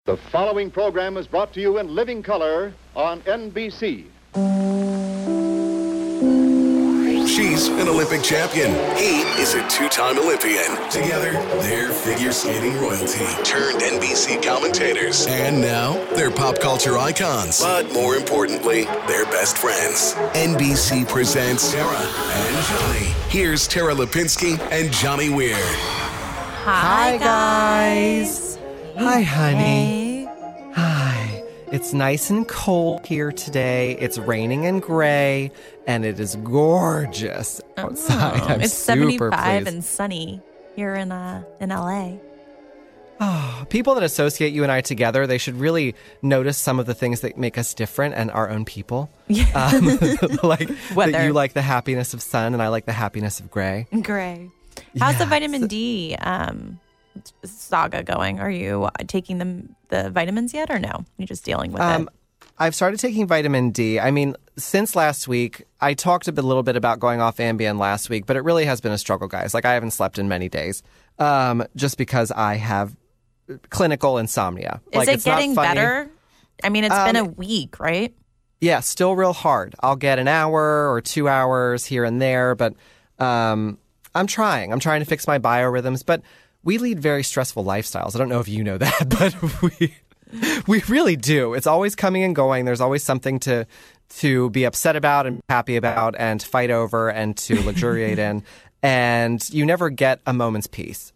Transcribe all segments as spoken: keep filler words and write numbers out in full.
The following program is brought to you in living color on N B C. She's an Olympic champion. He is a two-time Olympian. Together, they're figure skating royalty, turned N B C commentators. And now, they're pop culture icons. But more importantly, they're best friends. N B C presents Tara and Johnny. Here's Tara Lipinski and Johnny Weir. Hi, guys. Hi, honey. Hey. Hi. It's nice and cold here today. It's raining and gray, and it is gorgeous outside. Oh, I'm it's super seventy-five pleased. and sunny here in uh, in L A. Oh, people that associate you and I together, they should really notice some of the things that make us different and our own people. Yeah. Um, like Weather. that you like the happiness of sun, and I like the happiness of gray. Gray. How's the Yeah, vitamin so- D um, saga going? Are you taking them the vitamins yet, or no? You're just dealing with Um, it. I've started taking vitamin D. I mean, since last week, I talked a bit, little bit about going off Ambien last week, but it really has been a struggle, guys. Like, I haven't slept in many days, um, just because I have clinical insomnia. Is like, it it's not getting funny. better? I mean, it's Um, been a week, right? Yeah, still real hard. I'll get an hour or two hours here and there, but um, I'm trying. I'm trying to fix my biorhythms, but we lead very stressful lifestyles. I don't know if you know that, but we we really do. It's always coming and going. There's always something to to be upset about and happy about and fight over and to luxuriate in, and you never get a moment's peace.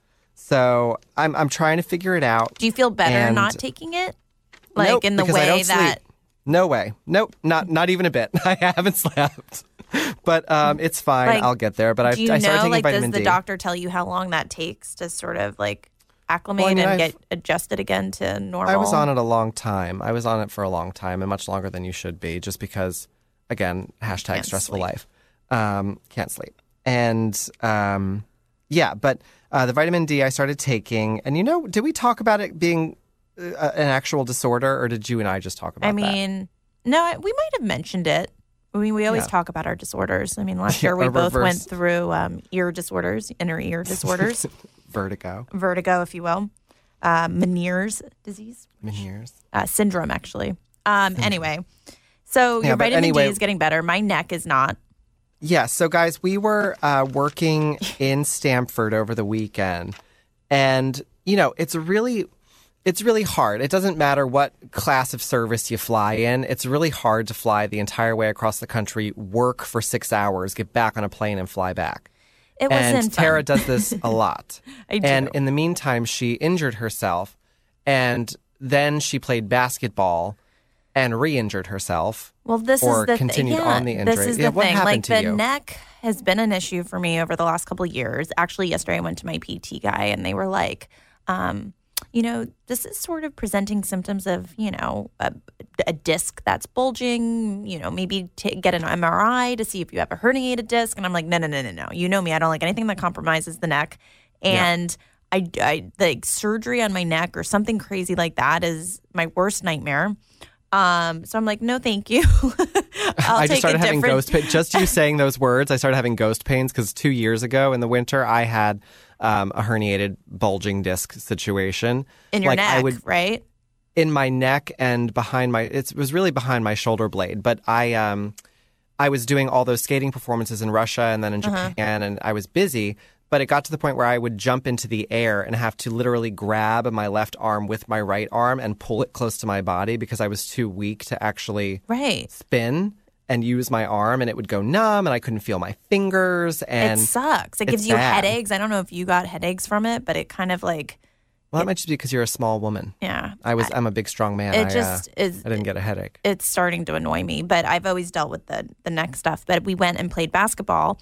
So I'm I'm trying to figure it out. Do you feel better and- not taking it? Like Nope, in the because I way don't that. sleep. No way. Nope. Not not even a bit. I haven't slept. But um, it's fine. Like, I'll get there. But I've, Do you I started know, taking like, does vitamin the D. doctor tell you how long that takes to sort of like acclimate Well, I mean, and I've- get adjusted again to normal? I was on it a long time. I was on it for a long time and much longer than you should be, just because, again, hashtag Can't stressful sleep. life. Um, can't sleep. And um, yeah, but uh, the vitamin D I started taking, and you know, did we talk about it being uh, an actual disorder, or did you and I just talk about I that? mean, no, I- we might have mentioned it. I mean, we always Yeah. talk about our disorders. I mean, last Yeah, year we a both reverse- went through um, ear disorders, inner ear disorders, Vertigo. vertigo, if you will, uh, Meniere's disease, Meniere's. uh, syndrome, actually. Um, anyway, so Yeah, your but vitamin anyway- D is getting better. My neck is not. Yeah, so guys, we were uh, working in Stamford over the weekend, and you know, it's really, it's really hard. It doesn't matter what class of service you fly in. It's really hard to fly the entire way across the country, work for six hours, get back on a plane, and fly back. It And wasn't Tara fun. does this a lot. I do. And in the meantime, she injured herself, and then she played basketball and re-injured herself. Well, this or is the continued thing. Yeah, on the injury. This is Yeah, the what thing. happened Like to the you? neck has been an issue for me over the last couple of years. Actually, yesterday I went to my P T guy, and they were like, um, you know, this is sort of presenting symptoms of, you know, a, a disc that's bulging. You know, maybe t- get an M R I to see if you have a herniated disc. And I'm like, no, no, no, no, no. You know me. I don't like anything that compromises the neck. And I, I, the surgery on my neck or something crazy like that is my worst nightmare. Um, so I'm like, no, thank you. I'll I take just started a having different- ghost pains. Just you saying those words, I started having ghost pains because two years ago in the winter, I had um, a herniated bulging disc situation. in your like neck, I would right? in my neck and behind my. It was really behind my shoulder blade, but I um, I was doing all those skating performances in Russia and then in Uh-huh. Japan, and I was busy. But it got to the point where I would jump into the air and have to literally grab my left arm with my right arm and pull it close to my body because I was too weak to actually Right. spin and use my arm, and it would go numb, and I couldn't feel my fingers. And it sucks. It it's gives you bad. headaches. I don't know if you got headaches from it, but it kind of like, well, that might just be because you're a small woman. yeah. I was. I'm a big, strong man. It I, just uh, is. I didn't get a headache. It's starting to annoy me, but I've always dealt with the the neck stuff. But we went and played basketball.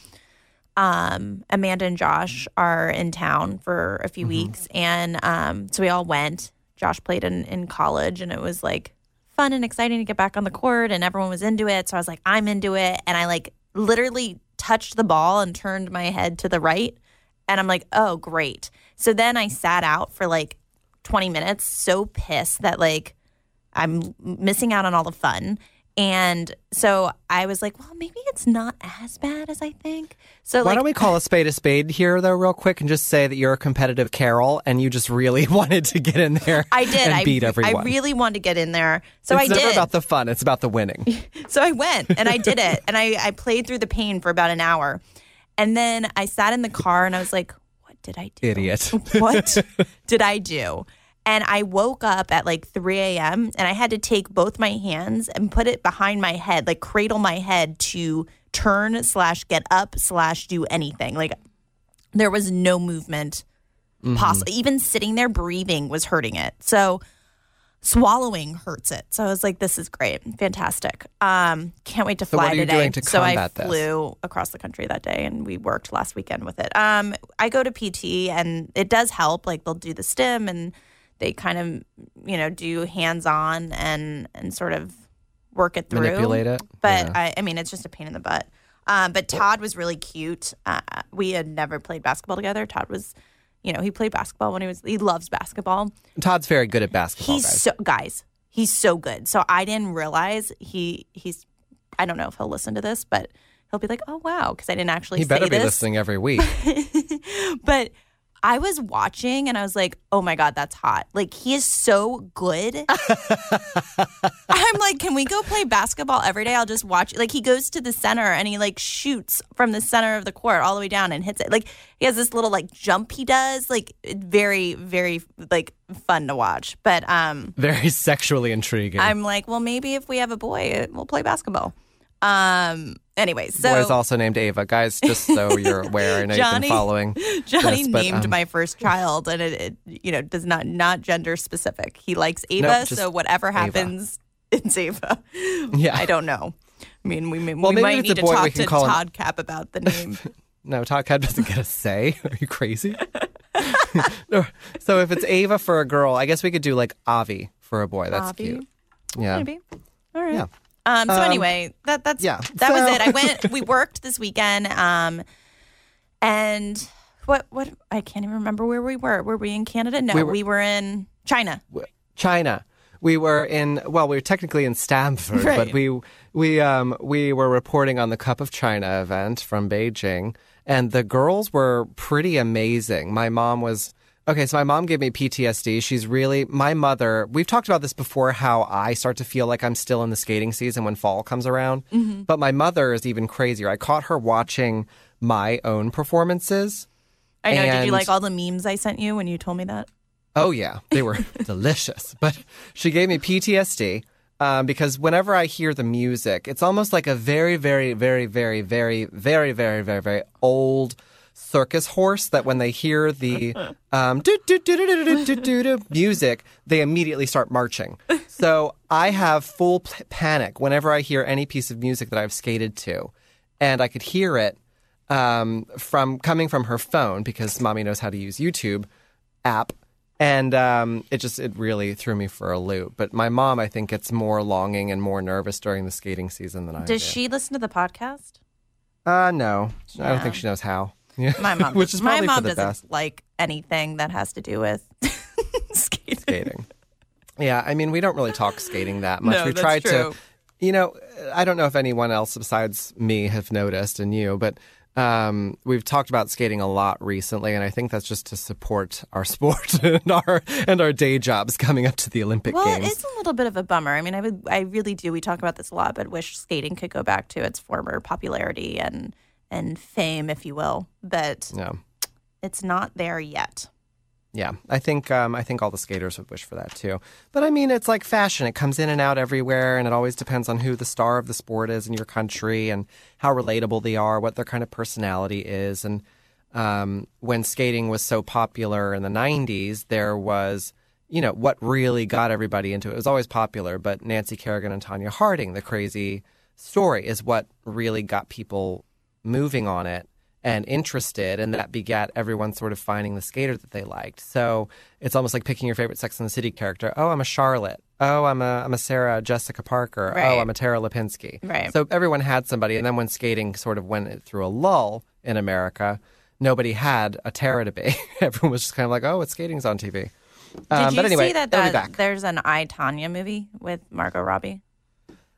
Um, Amanda and Josh are in town for a few Mm-hmm. weeks, and um, so we all went. Josh played in in college, and it was like fun and exciting to get back on the court, and everyone was into it. So I was like, I'm into it, and I like literally touched the ball and turned my head to the right, and I'm like, oh, great. So then I sat out for like twenty minutes, so pissed that like I'm missing out on all the fun. And so I was like, well, maybe it's not as bad as I think. So Why like, don't we call a spade a spade here, though, real quick, and just say that you're a competitive Carol and you just really wanted to get in there I did. and I, beat everyone. I really wanted to get in there. So it's I never did. about the fun. It's about the winning. So I went and I did it. And I, I played through the pain for about an hour. And then I sat in the car and I was like, what did I do? Idiot. What did I do? And I woke up at like three a.m. and I had to take both my hands and put it behind my head, like cradle my head to turn slash get up slash do anything. Like there was no movement Mm-hmm. possible. Even sitting there breathing was hurting it. So swallowing hurts it. So I was like, this is great. Fantastic. Um, can't wait to So fly what are you today. doing to so I combat this? flew across the country that day and we worked last weekend with it. Um, I go to P T and it does help. Like they'll do the stim and they kind of, you know, do hands-on and, and sort of work it through. Manipulate it. But Yeah. I, I mean, it's just a pain in the butt. Um, but Todd was really cute. Uh, we had never played basketball together. Todd was, you know, he played basketball when he was, he loves basketball. Todd's very good at basketball, He's guys. so, guys, he's so good. So I didn't realize he, he's, I don't know if he'll listen to this, but he'll be like, oh, wow, because I didn't actually He say better be this. listening every week. But I was watching and I was like, oh my God, that's hot. Like, he is so good. I'm like, can we go play basketball every day? I'll just watch. Like, he goes to the center and he like shoots from the center of the court all the way down and hits it. Like, he has this little like jump he does. Like, very, very like fun to watch. But um, Very sexually intriguing. I'm like, well, maybe if we have a boy, we'll play basketball. Um. Anyways, so Boy's also named Ava. Guys, just so you're aware, I know Johnny- you've been following Johnny this, but, named um, my first child, and it, it, you know, does not not gender specific. He likes Ava, Nope, just so whatever happens, it's Ava. Yeah. I don't know. I mean, we, may- Well, we maybe might if it's need a to boy, we talk can to call him- Todd Cap about the name. No, Todd Cap doesn't get a say. Are you crazy? No. So if it's Ava for a girl, I guess we could do like Avi for a boy. That's Avi? cute. Yeah. Maybe. All right. Yeah. Um. So Um, anyway, that that's yeah. that was So- it. I went. We worked this weekend. Um, and what what I can't even remember where we were. Were we in Canada? No, We we were- were, in China. China. We were in well, we were technically in Stamford, Right. but we we um we were reporting on the Cup of China event from Beijing, and the girls were pretty amazing. My mom was okay, so my mom gave me P T S D. She's really my mother. We've talked about this before, how I start to feel like I'm still in the skating season when fall comes around. Mm-hmm. But my mother is even crazier. I caught her watching my own performances. I know. Did And- you like all the memes I sent you when you told me that? Oh, yeah. They were delicious. But she gave me P T S D um, because whenever I hear the music, it's almost like a very, very, very, very, very, very, very, very, very old circus horse that when they hear the um, do, do, do, do, do, do, do, do, do, music, they immediately start marching. So I have full p- panic whenever I hear any piece of music that I've skated to. And I could hear it um, from coming from her phone because mommy knows how to use YouTube app. And um, it just, it really threw me for a loop. But my mom, I think, gets more longing and more nervous during the skating season than I do. Does she listen to the podcast? Uh, no. I don't Yeah. think she knows how. Yeah. My mom. Which is my probably mom for the doesn't best. like anything that has to do with skating. Skating. Yeah, I mean, we don't really talk skating that much. No, we that's tried true. to, you know, I don't know if anyone else besides me have noticed and you, but um, we've talked about skating a lot recently, and I think that's just to support our sport and our and our day jobs coming up to the Olympic Well, Games. it is a little bit of a bummer. I mean, I would, I really do. We talk about this a lot, but wish skating could go back to its former popularity and and fame, if you will. But Yeah. it's not there yet. Yeah, I think um, I think all the skaters would wish for that too. But I mean, it's like fashion; it comes in and out everywhere, and it always depends on who the star of the sport is in your country and how relatable they are, what their kind of personality is. And um, when skating was so popular in the nineties, there was, you know, what really got everybody into it. It was always popular, but Nancy Kerrigan and Tanya Harding, the crazy story, is what really got people moving on it and interested, and that begat everyone sort of finding the skater that they liked. So it's almost like picking your favorite Sex and the City character. Oh, I'm a Charlotte. Oh, I'm a I'm a Sarah Jessica Parker. Right. Oh, I'm a Tara Lipinski. Right. So everyone had somebody, and then when skating sort of went through a lull in America, nobody had a Tara to be. Everyone was just kind of like, oh, it's skating's on T V. Did Um, you but anyway, see that, they'll be that back. there's an I, Tanya movie with Margot Robbie?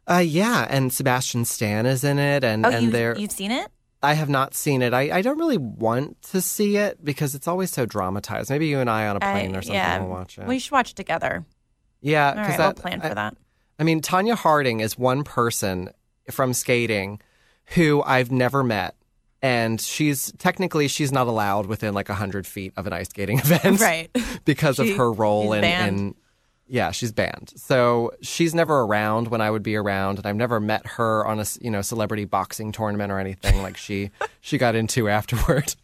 Uh, yeah, and Sebastian Stan is in it, and Oh, and you've, they're. you've seen it? I have not seen it. I, I don't really want to see it because it's always so dramatized. Maybe you and I on a plane I- or something yeah, will watch it. We should watch it together. yeah, All because right, that we'll plan I, for that. I mean, Tanya Harding is one person from skating who I've never met. And she's technically she's not allowed within like one hundred feet of an ice skating event. Right. Because She- of her role she's in, banned. in. Yeah, she's banned. So she's never around when I would be around. And I've never met her on a you know celebrity boxing tournament or anything like she, she got into afterward.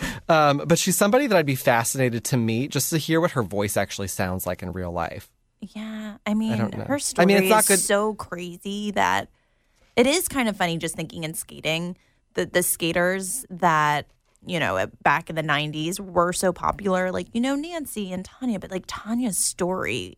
Um, but she's somebody that I'd be fascinated to meet just to hear what her voice actually sounds like in real life. Yeah, I mean, don't know. her story I mean, it's not is good- so crazy that it is kind of funny just thinking in skating. The, the skaters that, you know, back in the nineties were so popular, like, you know, Nancy and Tanya, but like Tanya's story,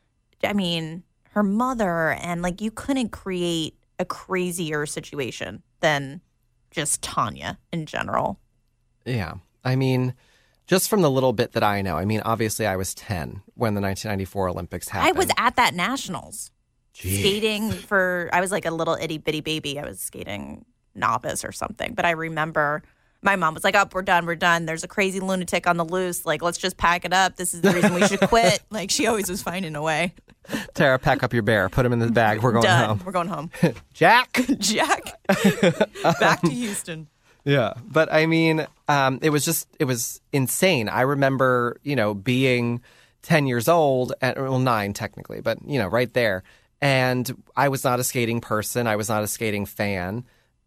I mean, her mother, and like you couldn't create a crazier situation than just Tanya in general. Yeah. I mean, just from the little bit that I know, I mean, obviously I was ten when the nineteen ninety-four Olympics happened. I was at that nationals Jeez. skating for, I was like a little itty bitty baby. I was skating novice or something. But I remember my mom was like, oh, we're done, we're done. There's a crazy lunatic on the loose. Like, let's just pack it up. This is the reason we should quit. Like, she always was finding a way. Tara, pack up your bear. Put him in the bag. We're going Done. home. We're going home. Jack. Jack, back to Houston. Yeah. But I mean, um, it was just, it was insane. I remember, you know, being ten years old, and, well, nine technically, but, you know, right there. And I was not a skating person. I was not a skating fan.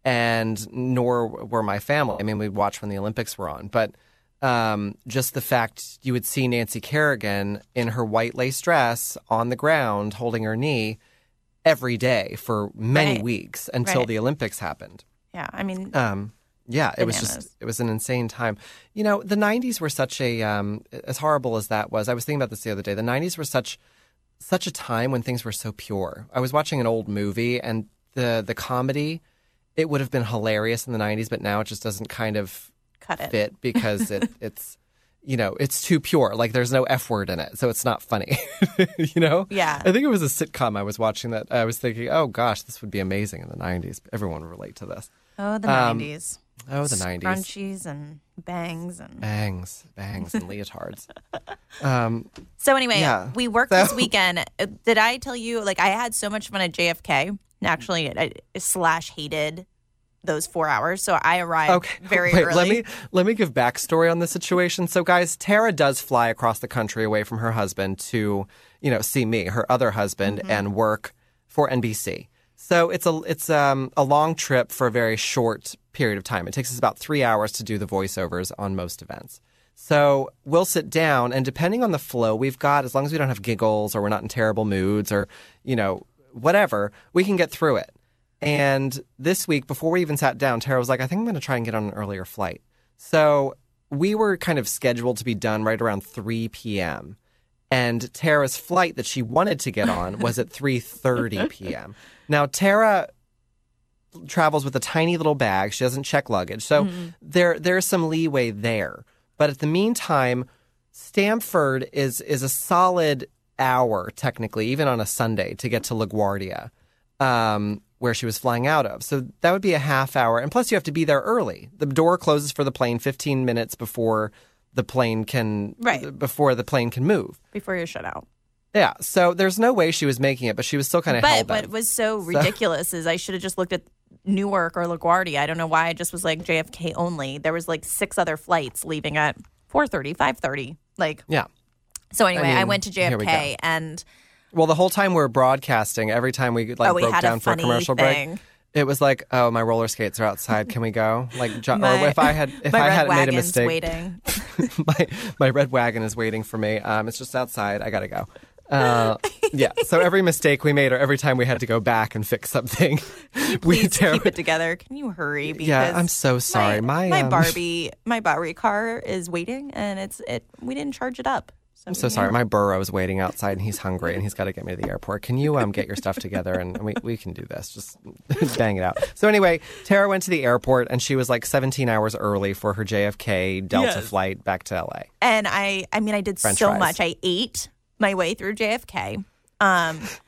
And nor were my family. I mean, we'd watch when the Olympics were on. But um, just the fact you would see Nancy Kerrigan in her white lace dress on the ground holding her knee every day for many Right. weeks until Right. the Olympics happened. Yeah, I mean, Um, yeah, it was Bananas. just, it was an insane time. You know, the nineties were such a, um, as horrible as that was, I was thinking about this the other day. The nineties were such, such a time when things were so pure. I was watching an old movie and the, the comedy, it would have been hilarious in the nineties, but now it just doesn't kind of cut it. fit because it, it's, you know, it's too pure. Like there's no F word in it, so it's not funny. You know? Yeah. I think it was a sitcom I was watching that I was thinking, oh gosh, this would be amazing in the nineties. Everyone would relate to this. Oh, the Um, nineties. Oh, the nineties. Scrunchies and bangs and. Bangs, bangs, and leotards. Um, So anyway, Yeah. we worked So- this weekend. Uh, Did I tell you? Like, I had so much fun at J F K. Actually, I slash hated those four hours. So I arrived okay, very wait. early. Let me let me give backstory on the situation. So, guys, Tara does fly across the country away from her husband to, you know, see me, her other husband, Mm-hmm. and work for N B C. So it's a it's um, a long trip for a very short period of time. It takes us about three hours to do the voiceovers on most events. So we'll sit down, and depending on the flow we've got, as long as we don't have giggles or we're not in terrible moods or, you know, whatever, we can get through it. And this week, before we even sat down, Tara was like, I think I'm going to try and get on an earlier flight. So we were kind of scheduled to be done right around three p.m. And Tara's flight that she wanted to get on was at three thirty p.m. Now, Tara travels with a tiny little bag. She doesn't check luggage. So Mm-hmm. there there's some leeway there. But at the meantime, Stamford is is a solid hour, technically, even on a Sunday, to get to LaGuardia, um, where she was flying out of. So that would be a half hour. And plus, you have to be there early. The door closes for the plane fifteen minutes before the plane can Right. before the plane can move. Before you're shut out. Yeah. So there's no way she was making it, but she was still kind of But held what was so ridiculous is I should have just looked at Newark or LaGuardia. I don't know why I just was like J F K only. There was like six other flights leaving at four thirty, five thirty. Like, Yeah. so anyway, I, mean, went to J here F we K and Well, the whole time we were broadcasting, every time we like Oh, we broke had a down for a funny commercial thing. break, it was like, "Oh, my roller skates are outside. Can we go?" Like, jo- my, or if I had if my I red had made a wagon's mistake, waiting. my my red wagon is waiting for me. Um, it's just outside. I gotta go. Uh, yeah. So every mistake we made, or every time we had to go back and fix something, we Please tear- keep it together. Can you hurry? Because Yeah, I'm so sorry. My my um, Barbie my Barbie car is waiting and it's it we didn't charge it up. I'm so sorry. My burro's waiting outside and he's hungry and he's got to get me to the airport. Can you um get your stuff together and we, we can do this. Just bang it out. So anyway, Tara went to the airport and she was like seventeen hours early for her J F K Delta Yes. flight back to L A. And I I mean I did French so fries. much. I ate my way through J F K. Um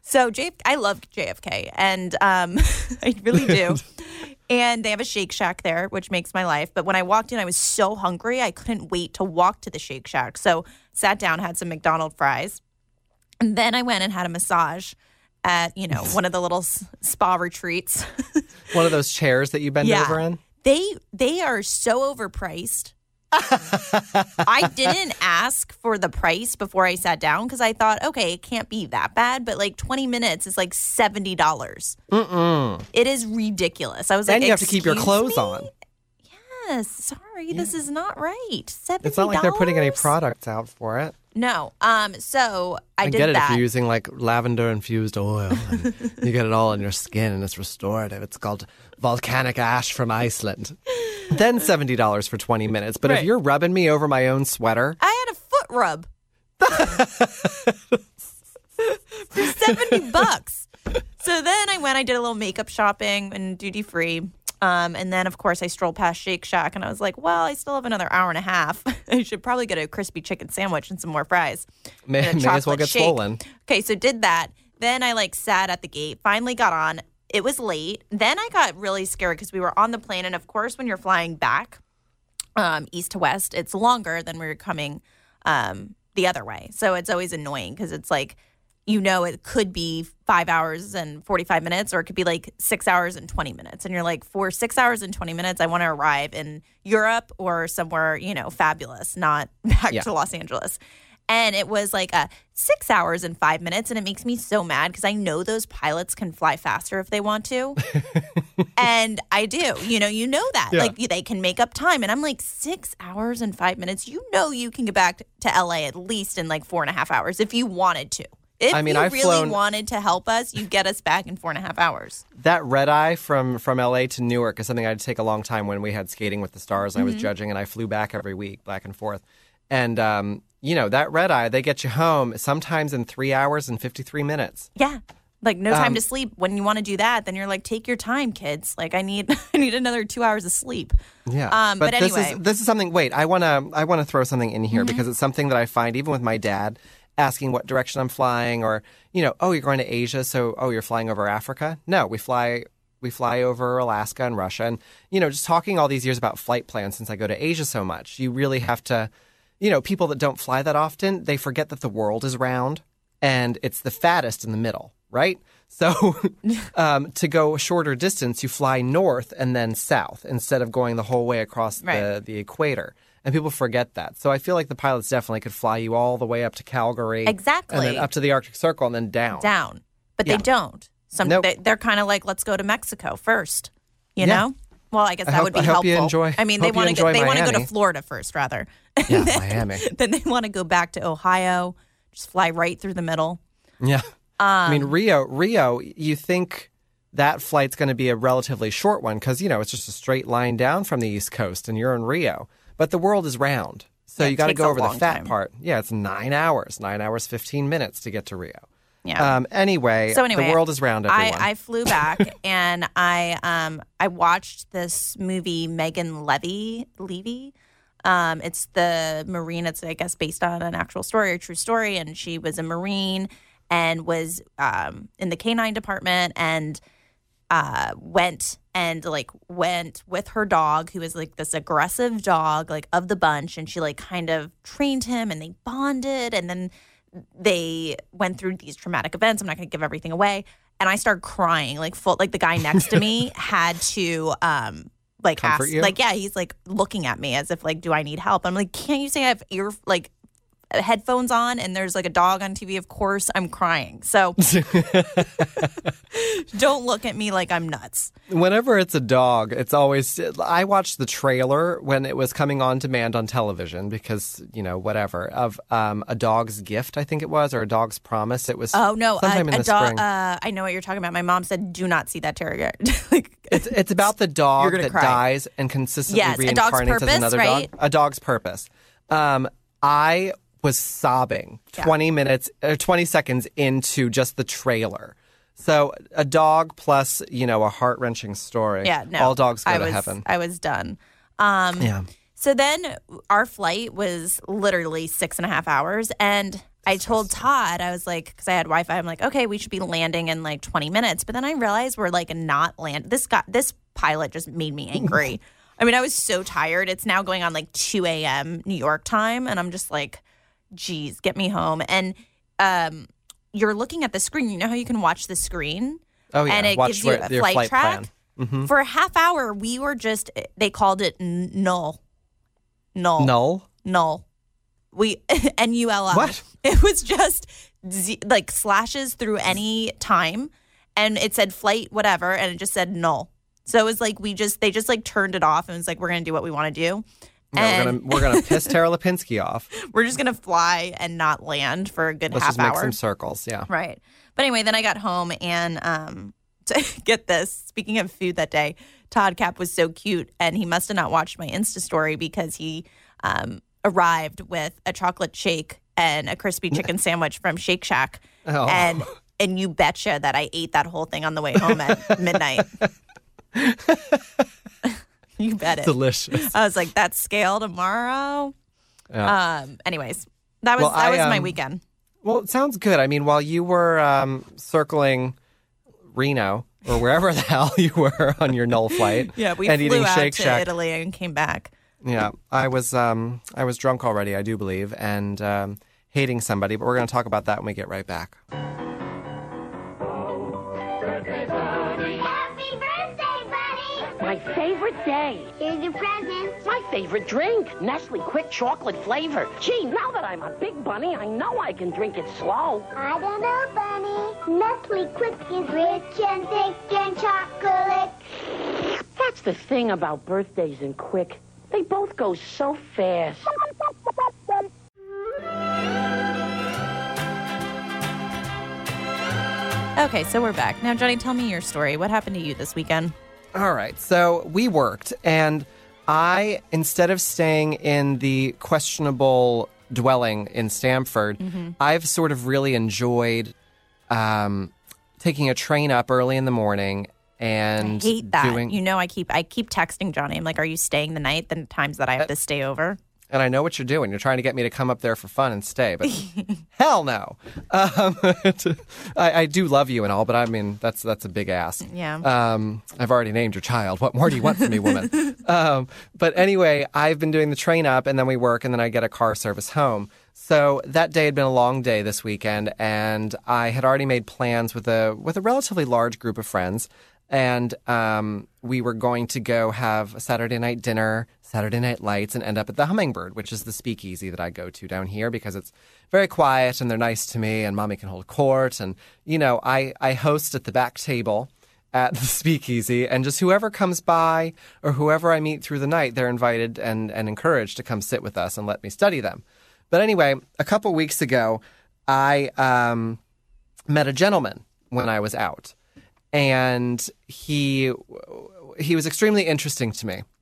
So J F K, I love J F K, and um, I really do. And they have a Shake Shack there, which makes my life. But when I walked in, I was so hungry, I couldn't wait to walk to the Shake Shack. So sat down, had some McDonald's fries. And then I went and had a massage at, you know, one of the little s- spa retreats. One of those chairs that you bend Yeah. over in? They they are so overpriced. I didn't ask for the price before I sat down because I thought, okay, it can't be that bad. But like twenty minutes is like seventy dollars. Mm-mm. It is ridiculous. I was like, And you have to keep your "Excuse clothes me? on. Yes, sorry, this is not right. seventy dollars? It's not like they're putting any products out for it. No. Um. So I, I did get it that. if you're using like lavender infused oil. And you get it all in your skin and it's restorative. It's called volcanic ash from Iceland. Then seventy dollars for twenty minutes. But Right. if you're rubbing me over my own sweater, I had a foot rub for seventy bucks. So then I went, I did a little makeup shopping and duty free. Um, and then, of course, I strolled past Shake Shack and I was like, well, I still have another hour and a half. I should probably get a crispy chicken sandwich and some more fries. may, And a may as well chocolate get shake. swollen. Okay, so did that. Then I like sat at the gate, finally got on. It was late. Then I got really scared because we were on the plane. And of course, when you're flying back um, east to west, it's longer than we were coming um, the other way. So it's always annoying because it's like, you know, it could be five hours and forty-five minutes, or it could be like six hours and twenty minutes. And you're like, for six hours and twenty minutes, I want to arrive in Europe or somewhere, you know, fabulous, not back Yeah. to Los Angeles. And it was like a six hours and five minutes. And it makes me so mad because I know those pilots can fly faster if they want to. And I do. You know, you know that. Yeah. Like they can make up time. And I'm like, six hours and five minutes. You know you can get back to L A at least in like four and a half hours if you wanted to. If I mean, you I've really flown- wanted to help us, you'd get us back in four and a half hours. That red eye from, from L A to Newark is something I'd take a long time when we had Skating with the Stars and I was Mm-hmm. judging, and I flew back every week, back and forth. And, um, you know, that red eye, they get you home sometimes in three hours and fifty-three minutes. Yeah. Like no time Um, to sleep. When you want to do that, then you're like, take your time, kids. Like I need I need another two hours of sleep. Yeah. Um, but this anyway. is this is something. Wait, I wanna I wanna throw something in Mm-hmm. here because it's something that I find even with my dad asking what direction I'm flying, or you know, oh, you're going to Asia, so oh, you're flying over Africa. No, we fly we fly over Alaska and Russia, and you know, just talking all these years about flight plans since I go to Asia so much, you really have to, you know, people that don't fly that often, they forget that the world is round and it's the fattest in the middle, right? So um, to go a shorter distance, you fly north and then south instead of going the whole way across Right. the, the equator. And people forget that. So I feel like the pilots definitely could fly you all the way up to Calgary. Exactly. And then up to the Arctic Circle and then down. Down. But Yeah. they don't. Some Nope. they, they're kind of like, let's go to Mexico first. You Yeah. know? Well, I guess I that hope- would be I hope helpful. you enjoy- I mean, hope they you want to go enjoy they want to go to Miami. Florida first rather. Yeah, Miami. Then they want to go back to Ohio, just fly right through the middle. Yeah. I Um, mean, Rio, Rio, you think that flight's going to be a relatively short one because, you know, it's just a straight line down from the East Coast and you're in Rio. But the world is round. So Yeah, it you got to takes go a over the long fat time. part. Yeah, it's nine hours, nine hours, fifteen minutes to get to Rio. Yeah. Um, anyway, So anyway, the world is round, everyone. I, I flew back and I um I watched this movie Megan Levy Levy. Um, it's the Marine. It's I guess based on an actual story or true story. And she was a Marine and was um in the K nine department and uh went and like went with her dog, who was like this aggressive dog, like of the bunch, and she like kind of trained him and they bonded, and then they went through these traumatic events. I'm not going to give everything away. And I started crying, like full, like the guy next to me had to, um, like Comfort ask, you? like, yeah, he's like looking at me as if like, do I need help? I'm like, can't you say I have ear, like headphones on and there's like a dog on T V? Of course I'm crying. So don't look at me like I'm nuts. Whenever it's a dog, it's always. I watched the trailer when it was coming on demand on television because, you know, whatever, of um, A Dog's Gift, I think it was, or A Dog's Promise. It was Oh no, sometime a, in a the dog. spring. Uh, I know what you're talking about. My mom said, "Do not see that terrier." like, It's it's about the dog You're gonna that cry. dies and consistently Yes, A Dog's reincarnates Purpose, as another right? dog. A Dog's Purpose. Um, I was sobbing Yeah. twenty minutes or twenty seconds into just the trailer. So a dog plus, you know, a heart wrenching story. yeah, no, all dogs go I to was, heaven. I was done. Um, Yeah. So then our flight was literally six and a half hours. And I told Todd, I was like, because I had Wi-Fi, I'm like, okay, we should be landing in like twenty minutes. But then I realized we're like not land. This got this pilot just made me angry. I mean, I was so tired. It's now going on like two a.m. New York time. And I'm just like, geez, get me home. And um, you're looking at the screen. You know how you can watch the screen? Oh, yeah. And it Watch gives you where- a your flight, flight track. plan. Mm-hmm. For a half hour, we were just, they called it n- null. Null. Null? Null. We, N U L L. What? It was just z- like slashes through any time. And it said flight, whatever. And it just said null. So it was like, we just, they just like turned it off and was like, we're going to do what we want to do. Yeah, and we're gonna we're gonna piss Tara Lipinski off. we're just going to fly and not land for a good Let's half just make hour. some circles. Yeah. Right. But anyway, then I got home and um, to get this, speaking of food that day, Todd Cap was so cute and he must have not watched my Insta story because he um, arrived with a chocolate shake and a crispy chicken sandwich from Shake Shack. Oh. And and you betcha that I ate that whole thing on the way home at midnight. You bet it. Delicious. I was like, that's scale tomorrow. Yeah. Um. Anyways, that was Well, that I, was my um, weekend. Well, it sounds good. I mean, while you were um, circling Reno or wherever the hell you were on your null flight, Yeah, we and flew eating out Shake to Shack. Italy and came back. Yeah, I was um, I was drunk already, I do believe, and um, hating somebody. But we're going to talk about that when we get right back. Happy birthday, Bunny! My favorite day. Here's your present. My favorite drink. Nestle Quick Chocolate flavor. Gee, now that I'm a big bunny, I know I can drink it slow. I don't know, Bunny. Nestle Quick is rich and thick and chocolate. That's the thing about birthdays and Quick. They both go so fast. Okay, so we're back. Now, Johnny, tell me your story. What happened to you this weekend? All right. So we worked, and I, instead of staying in the questionable dwelling in Stamford, Mm-hmm. I've sort of really enjoyed um, taking a train up early in the morning and I hate that. doing. You know, I keep I keep texting Johnny. I'm like, "Are you staying the night?" The times that I Uh, have to stay over. And I know what you're doing. You're trying to get me to come up there for fun and stay, but hell no. Um, I, I do love you and all, but I mean, that's that's a big ass. Yeah. Um, I've already named your child. What more do you want from me, woman? um, but anyway, I've been doing the train up, and then we work, and then I get a car service home. So that day had been a long day this weekend, and I had already made plans with a with a relatively large group of friends. And um, we were going to go have a Saturday night dinner, Saturday night lights, and end up at the Hummingbird, which is the speakeasy that I go to down here because it's very quiet and they're nice to me and mommy can hold court. And, you know, I, I host at the back table at the speakeasy, and just whoever comes by or whoever I meet through the night, they're invited and, and encouraged to come sit with us and let me study them. But anyway, a couple weeks ago, I um, met a gentleman when I was out. And he he was extremely interesting to me.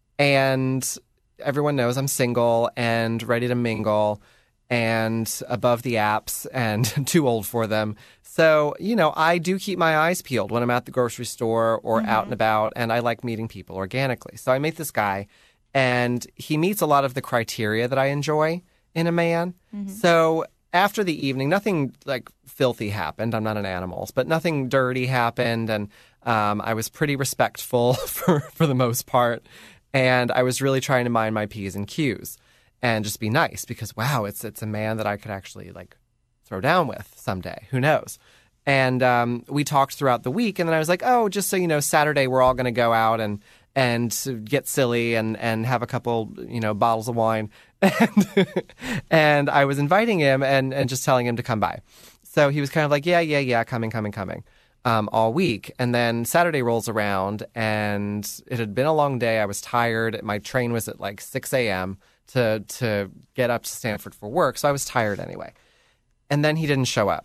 And everyone knows I'm single and ready to mingle and above the apps and too old for them. So, you know, I do keep my eyes peeled when I'm at the grocery store or mm-hmm. out and about, and I like meeting people organically. So I meet this guy, and he meets a lot of the criteria that I enjoy in a man. Mm-hmm. So after the evening, nothing like filthy happened. I'm not an animal, but nothing dirty happened. And um, I was pretty respectful for, for the most part. And I was really trying to mind my P's and Q's and just be nice because, wow, it's it's a man that I could actually like throw down with someday. Who knows? And um, we talked throughout the week. And then I was like, oh, just so you know, Saturday we're all going to go out and and get silly and, and have a couple, you know, bottles of wine. And, and I was inviting him and, and just telling him to come by. So he was kind of like, yeah, yeah, yeah, coming, coming, coming um, all week. And then Saturday rolls around and it had been a long day. I was tired. My train was at like six a.m. to to get up to Stanford for work. So I was tired anyway. And then he didn't show up.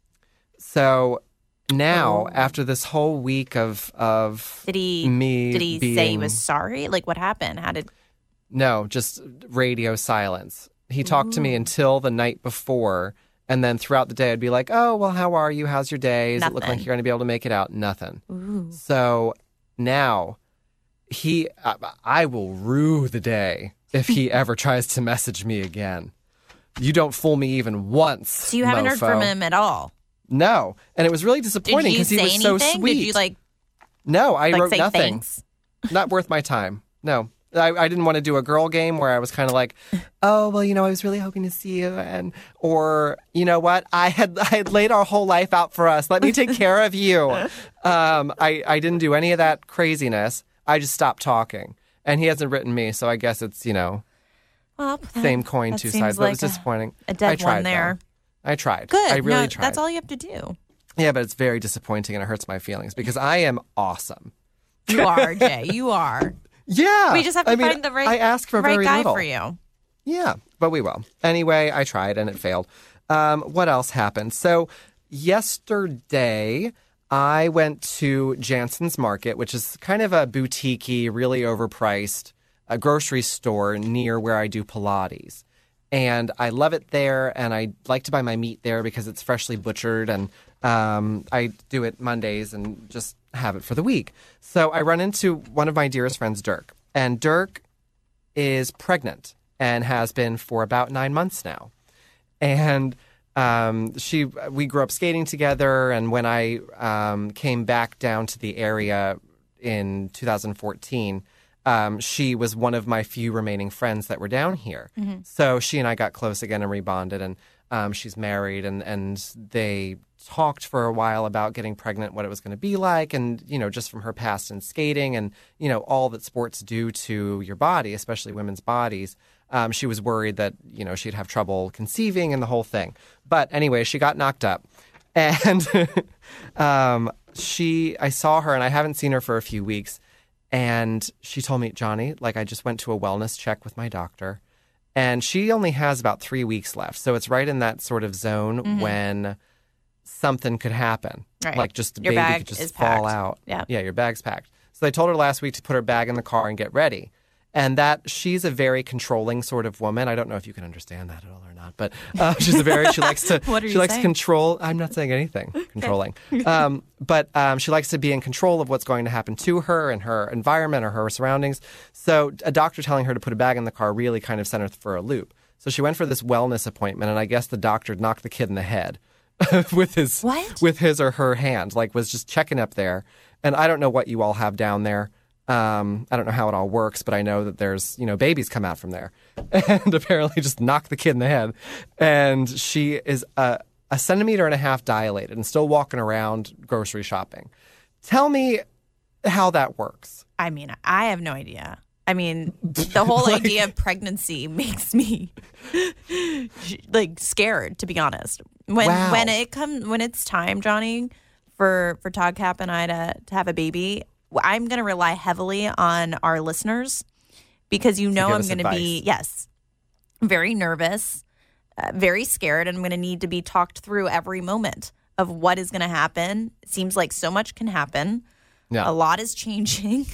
So now, oh. after this whole week of of did he me did he being, say he was sorry? Like, what happened? How did? No, just radio silence. He talked Ooh. to me until the night before, and then throughout the day, I'd be like, "Oh, well, how are you? How's your day? Does Nothing. it look like you're going to be able to make it out?" Nothing. Ooh. So now, he, I, I will rue the day if he ever tries to message me again. You don't fool me even once. So you haven't mofo. heard from him at all? No. And it was really Did disappointing you because he say was anything? so sweet. Did you like, no, I like wrote say nothing. thanks? Not worth my time. No. I, I didn't want to do a girl game where I was kind of like, oh, well, you know, I was really hoping to see you. And, or, you know what? I had I had laid our whole life out for us. Let me take care of you. Um, I, I didn't do any of that craziness. I just stopped talking. And he hasn't written me, so I guess it's, you know, well, that, same coin, that two seems sides. But like it was disappointing. A, a dead I tried, one there. though. I tried. Good. I really no, tried. That's all you have to do. Yeah, but it's very disappointing and it hurts my feelings because I am awesome. You are, Jay. You are. Yeah. We just have to I mean, find the right, I ask for right very guy little. for you. Yeah, but we will. Anyway, I tried and it failed. Um, what else happened? So yesterday, I went to Jansen's Market, which is kind of a boutique-y, really overpriced a grocery store near where I do Pilates. And I love it there, and I like to buy my meat there because it's freshly butchered, and um, I do it Mondays and just have it for the week. So I run into one of my dearest friends, Dirk, and Dirk is pregnant and has been for about nine months now. And um, she, we grew up skating together, and when I um, came back down to the area in two thousand fourteen, Um, she was one of my few remaining friends that were down here. Mm-hmm. So she and I got close again and rebonded, and um, she's married, and, and they talked for a while about getting pregnant, what it was going to be like, and, you know, just from her past in skating and, you know, all that sports do to your body, especially women's bodies. Um, she was worried that, you know, she'd have trouble conceiving and the whole thing. But anyway, she got knocked up. And um, she, I saw her, and I haven't seen her for a few weeks. And she told me, Johnny, like I just went to a wellness check with my doctor, and she only has about three weeks left. So it's right in that sort of zone mm-hmm. when something could happen. Right. Like just the your baby bag could just is fall packed. out. Yeah. Yeah, your bag's packed. So they told her last week to put her bag in the car and get ready. And that she's a very controlling sort of woman. I don't know if you can understand that at all or not, but uh, she's a very she likes to what are she you likes saying? to control. I'm not saying anything controlling, um, but um, she likes to be in control of what's going to happen to her and her environment or her surroundings. So a doctor telling her to put a bag in the car really kind of sent her for a loop. So she went for this wellness appointment, and I guess the doctor knocked the kid in the head with his what? with his or her hand, like was just checking up there. And I don't know what you all have down there. Um, I don't know how it all works, but I know that there's, you know, babies come out from there, and apparently just knocked the kid in the head. And she is a, a centimeter and a half dilated and still walking around grocery shopping. Tell me how that works. I mean, I have no idea. I mean, the whole like, idea of pregnancy makes me like scared, to be honest. When wow. when it comes when it's time, Johnny, for for Todd Cap and I to to have a baby, I'm going to rely heavily on our listeners because you know I'm going to be, yes, very nervous, uh, very scared, and I'm going to need to be talked through every moment of what is going to happen. It seems like so much can happen. Yeah. A lot is changing.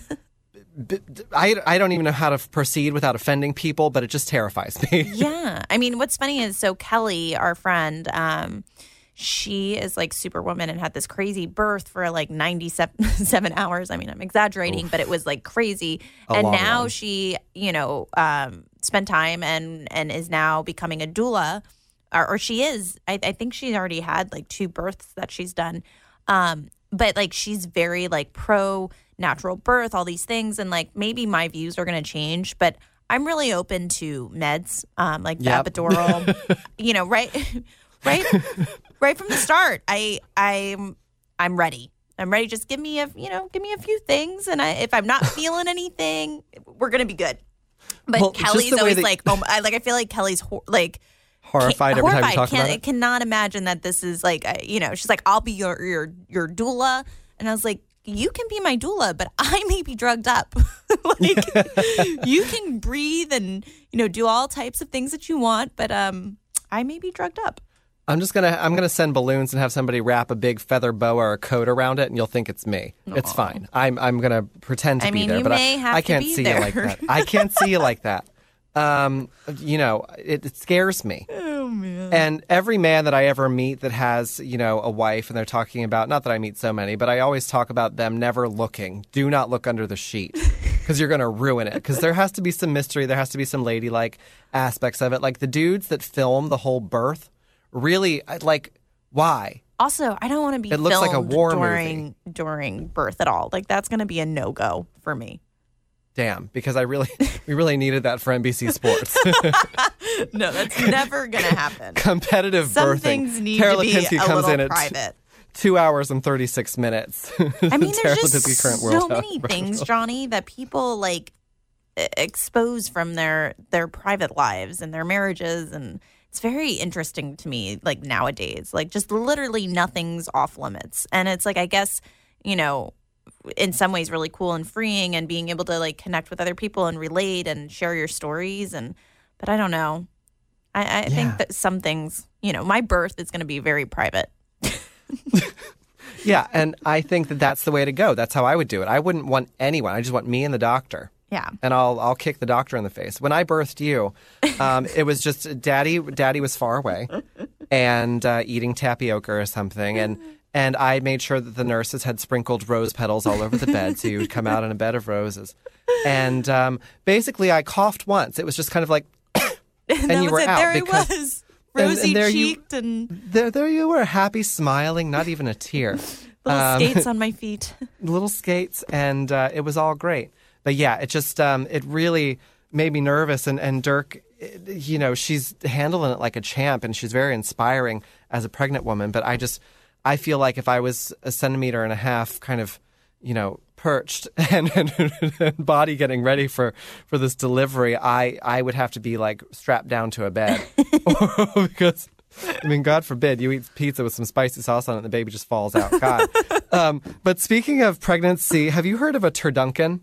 I, I don't even know how to proceed without offending people, but it just terrifies me. Yeah. I mean, what's funny is, so Kelly, our friend, um, she is like Superwoman and had this crazy birth for like ninety-seven hours. I mean, I'm exaggerating, Oof. but it was like crazy. A and long now one. she, you know, um, spent time and, and is now becoming a doula, or, or she is. I, I think she's already had like two births that she's done. Um, but like, she's very like pro natural birth, all these things. And like, maybe my views are going to change, but I'm really open to meds, um, like yep. the epidural, you know, right, right. Right from the start, I I'm I'm ready. I'm ready. Just give me a you know give me a few things, and I, if I'm not feeling anything, we're gonna be good. But well, Kelly's always that, like, oh, I, like I feel like Kelly's ho- like horrified every horrified. time you talk Can, about it. Cannot imagine that this is like uh, you know. She's like, I'll be your your your doula, and I was like, you can be my doula, but I may be drugged up. Like you can breathe and you know do all types of things that you want, but um, I may be drugged up. I'm just gonna I'm gonna send balloons and have somebody wrap a big feather boa or a coat around it, and you'll think it's me. Aww. It's fine. I'm I'm gonna pretend to I be mean, there, you but may I, have I to can't be see there. you like that. I can't see you like that. Um, you know, it, it scares me. Oh man! And every man that I ever meet that has you know a wife, and they're talking about, not that I meet so many, but I always talk about them never looking. Do not look under the sheet, because because you're going to ruin it. Because there has to be some mystery. There has to be some ladylike aspects of it. Like the dudes that film the whole birth, really, like, why? Also, I don't want to be It looks like a filmed war during movie. during birth at all. Like that's going to be a no-go for me. Damn, because I really, we really needed that for N B C Sports. No, that's never going to happen. Competitive Some birthing. things need Tara to be Lipinski a comes little in at private. two hours and thirty-six minutes. I mean, Tara there's just Lipinski, current so World many Health things, Professional. Johnny, that people like e- expose from their their private lives and their marriages, and it's very interesting to me. Like nowadays, like just literally nothing's off limits, and it's like I guess you know, in some ways, really cool and freeing, and being able to like connect with other people and relate and share your stories. And but I don't know, I, I Yeah. think that some things, you know, my birth is going to be very private. Yeah, and I think that that's the way to go. That's how I would do it. I wouldn't want anyone. I just want me and the doctor. Yeah. And I'll I'll kick the doctor in the face. When I birthed you, um, it was just daddy. Daddy was far away, and uh, eating tapioca or something, and and I made sure that the nurses had sprinkled rose petals all over the bed, so you would come out in a bed of roses. And um, basically, I coughed once. It was just kind of like, and, that you was were it. out There because he was, and- and rosy there you- cheeked and there there you were, happy, smiling, not even a tear. little Um, skates on my feet. little skates, and uh, it was all great. But yeah, it just um, it really made me nervous. And and Dirk, it- you know, she's handling it like a champ, and she's very inspiring as a pregnant woman. But I just I feel like if I was a centimeter and a half, kind of, you know, perched and, and, and body getting ready for, for this delivery, I I would have to be like strapped down to a bed because. I mean, God forbid you eat pizza with some spicy sauce on it and the baby just falls out. God. um, but speaking of pregnancy, have you heard of a turduncan?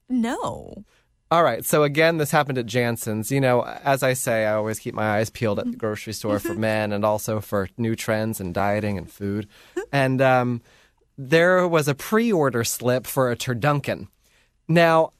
No. All right. So again, this happened at Jansen's. You know, as I say, I always keep my eyes peeled at the grocery store for men and also for new trends in dieting and food. And um, there was a pre-order slip for a turduncan. Now,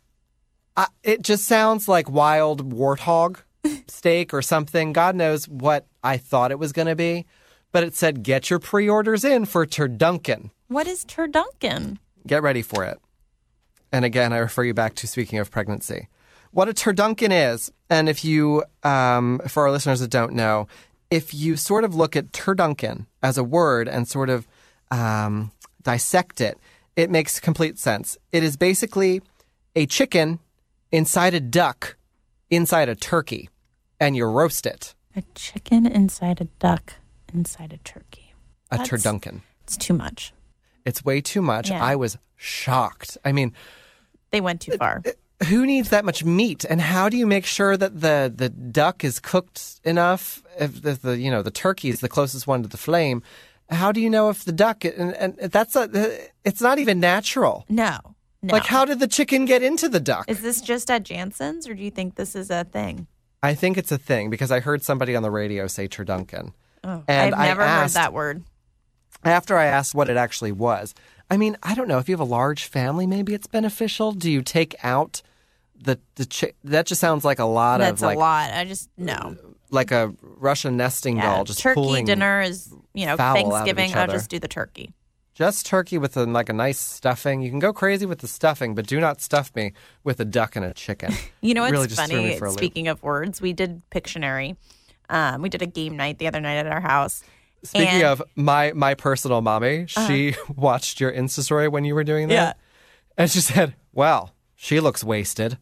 I, it just sounds like wild warthog steak or something. God knows what I thought it was going to be. But it said, get your pre-orders in for turduncan. What is turduncan? Get ready for it. And again, I refer you back to speaking of pregnancy. What a turduncan is, and if you, um, for our listeners that don't know, if you sort of look at turduncan as a word and sort of um, dissect it, it makes complete sense. It is basically a chicken inside a duck, inside a turkey, and you roast it. A chicken inside a duck inside a turkey. A That's- turduncan. It's too much. It's way too much. Yeah. I was shocked. I mean, They went too far. who needs that much meat? And how do you make sure that the, the duck is cooked enough? If the, the you know the turkey is the closest one to the flame, how do you know if the duck? And, and that's a, it's not even natural. No. No. Like, how did the chicken get into the duck? Is this just at Jansen's, or do you think this is a thing? I think it's a thing because I heard somebody on the radio say turduncan. Oh, And I've I never asked- heard that word. After I asked what it actually was, I mean, I don't know. If you have a large family, maybe it's beneficial. Do you take out the the chi- that just sounds like a lot That's of like a lot. I just no. like a Russian nesting Yeah, doll just turkey pulling dinner is you know fowl out of Thanksgiving. each I'll other. just do the turkey. just turkey with a, like a nice stuffing. You can go crazy with the stuffing, but do not stuff me with a duck and a chicken. You know It what's really just threw me funny? for a loop. Speaking of words, we did Pictionary. Um, we did a game night the other night at our house. Speaking And- of my my personal mommy, she watched your Insta story when you were doing that. Yeah. And she said, "Well, she looks wasted."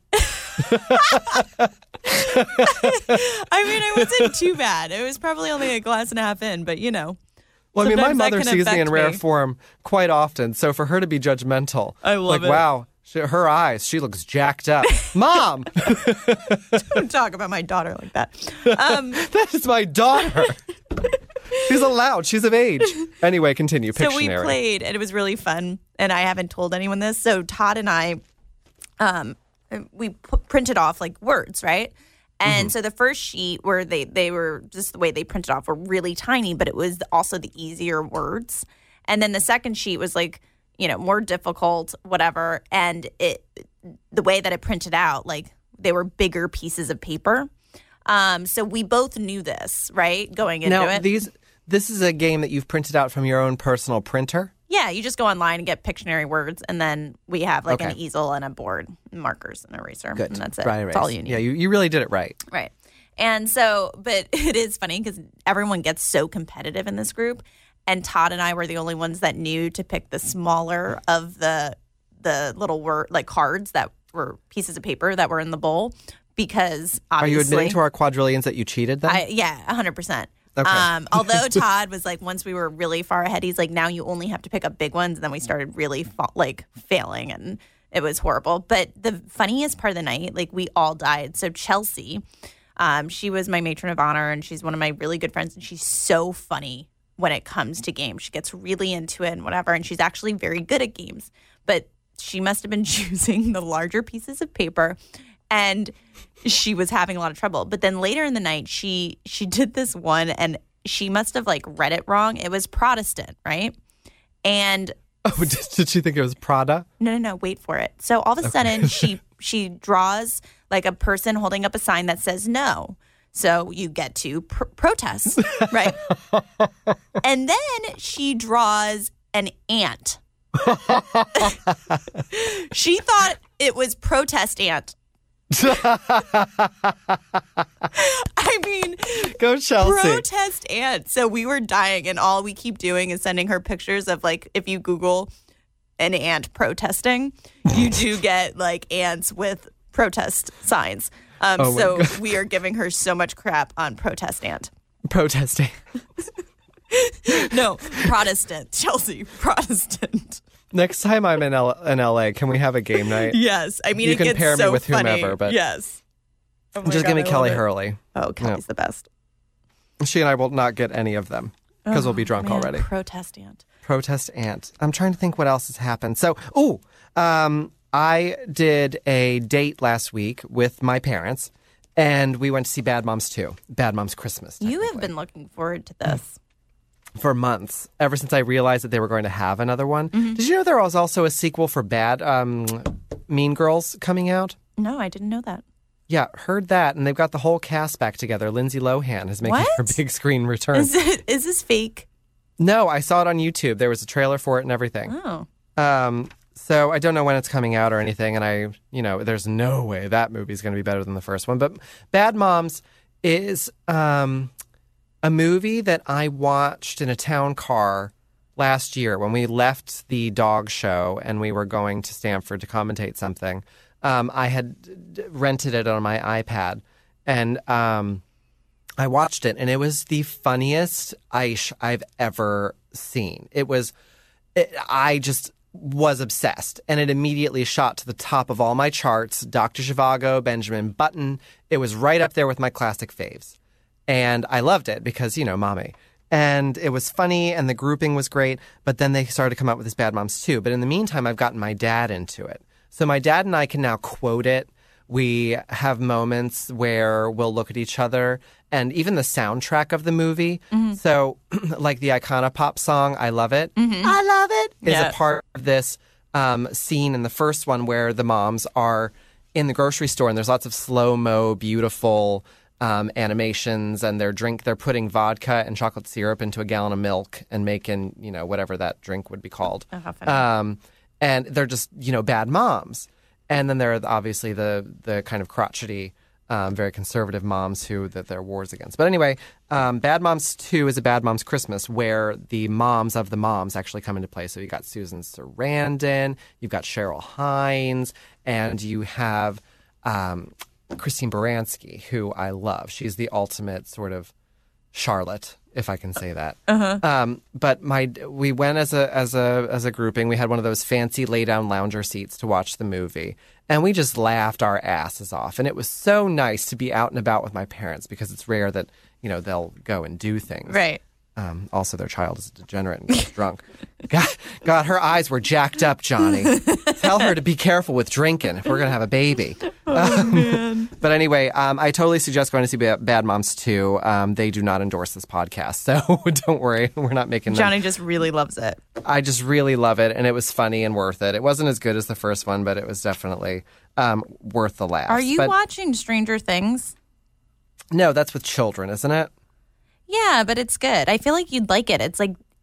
I mean, it wasn't too bad. It was probably only a glass and a half in, but you know. Well, I mean, my Sometimes that mother can sees me in affect rare me. form quite often, so for her to be judgmental, I love like, it. wow, she, her eyes, she looks jacked up. Mom, Don't talk about my daughter like that. Um, that is my daughter. She's allowed. She's of age. Anyway, continue. so we Pictionary. played, and it was really fun. And I haven't told anyone this. So Todd and I, um, we p- printed off like words, right? And so the first sheet where they they were just the way they printed off were really tiny, but it was also the easier words. And then the second sheet was like, you know, more difficult, whatever. And it the way that it printed out, like they were bigger pieces of paper. Um, so we both knew this, right? Going into Now, it. these this is a game that you've printed out from your own personal printer. Yeah, you just go online and get Pictionary words, and then we have like Okay. an easel and a board, and markers and an eraser, Good. and that's it. Dry That's erase. all you need. Yeah, you, you really did it right. Right. And so, but it is funny because everyone gets so competitive in this group, and Todd and I were the only ones that knew to pick the smaller of the the little word like cards that were pieces of paper that were in the bowl because Are obviously you admitting to our quadrillions that you cheated then? I, yeah, one hundred percent. Okay. Um, although Todd was like, once we were really far ahead, he's like, now you only have to pick up big ones. And then we started really fa- like failing, and it was horrible. But the funniest part of the night, like we all died. So Chelsea, um, she was my matron of honor, and she's one of my really good friends, and she's so funny when it comes to games. She gets really into it and whatever, and she's actually very good at games. But she must have been choosing the larger pieces of paper, and she was having a lot of trouble. But then later in the night, she she did this one, and she must have like read it wrong. It was Protestant, right? And oh, did, did she think it was Prada? no, no, no, wait for it. So all of a sudden, she she draws like a person holding up a sign that says no. So you get to pr- protest, right? And then she draws an ant. She thought it was protest ant. I mean, Go Chelsea. protest ant. So we were dying, and all we keep doing is sending her pictures of like, if you Google an ant protesting, you do get like ants with protest signs. Um, Oh my so God. we are giving her so much crap on protest ant. Protesting. No, Protestant. Chelsea, Protestant. Next time I'm in, L- in L A, can we have a game night? Yes. I mean, You it can gets pair me so with funny. whomever, but- yes. Oh my Just God, give me I love Kelly it. Hurley. Oh, Kelly's the best. She and I will not get any of them because we'll be drunk Oh, Man, already. Protest ant. Protest ant. I'm trying to think what else has happened. So, ooh, um, I did a date last week with my parents, and we went to see Bad Moms two. Bad Moms Christmas. You have technically. been looking forward to this. For months, ever since I realized that they were going to have another one. Mm-hmm. Did you know there was also a sequel for Bad um, Mean Girls coming out? No, I didn't know that. Yeah, heard that, and they've got the whole cast back together. Lindsay Lohan is making her What? big screen return. Is it? Is this fake? No, I saw it on YouTube. There was a trailer for it and everything. Oh. Um, so I don't know when it's coming out or anything, and I, you know, there's no way that movie's going to be better than the first one. But Bad Moms is um, a movie that I watched in a town car last year when we left the dog show and we were going to Stanford to commentate something. Um, I had d- rented it on my iPad, and um, I watched it, and it was the funniest Aish I've ever seen. It was, it, I just was obsessed, and it immediately shot to the top of all my charts. Doctor Zhivago, Benjamin Button. It was right up there with my classic faves, and I loved it because, you know, mommy. And it was funny, and the grouping was great, but then they started to come out with this Bad Moms too. But in the meantime, I've gotten my dad into it. So my dad and I can now quote it. We have moments where we'll look at each other, and even the soundtrack of the movie. So, like the Iconopop song, I Love It. I Love It is Yeah. a part of this um, scene in the first one where the moms are in the grocery store, and there's lots of slow-mo, beautiful um, animations, and they're drink they're putting vodka and chocolate syrup into a gallon of milk and making, you know, whatever that drink would be called. Oh, how funny. Um, and they're just, you know, bad moms. And then there are obviously the the kind of crotchety, um, very conservative moms who that there are wars against. But anyway, um, Bad Moms two is a Bad Moms Christmas where the moms of the moms actually come into play. So you got Susan Sarandon, you've got Cheryl Hines, and you have um, Christine Baranski, who I love. She's the ultimate sort of Charlotte, if I can say that. Uh-huh. Um, but my we went as a as a as a grouping. We had one of those fancy lay down lounger seats to watch the movie, and we just laughed our asses off. And it was so nice to be out and about with my parents because it's rare that, you know, they'll go and do things. Right. Um, also, their child is a degenerate and gets drunk. God, God, her eyes were jacked up, Johnny. Tell her to be careful with drinking if we're going to have a baby. Oh, man. But anyway, um, I totally suggest going to see Ba- Bad Moms two. Um, they do not endorse this podcast, so don't worry. We're not making them. Johnny just really loves it. I just really love it, and it was funny and worth it. It wasn't as good as the first one, but it was definitely um, worth the laugh. Are you but, watching Stranger Things? No, that's with children, isn't it? Yeah, but it's good. I feel like you'd like it. It's like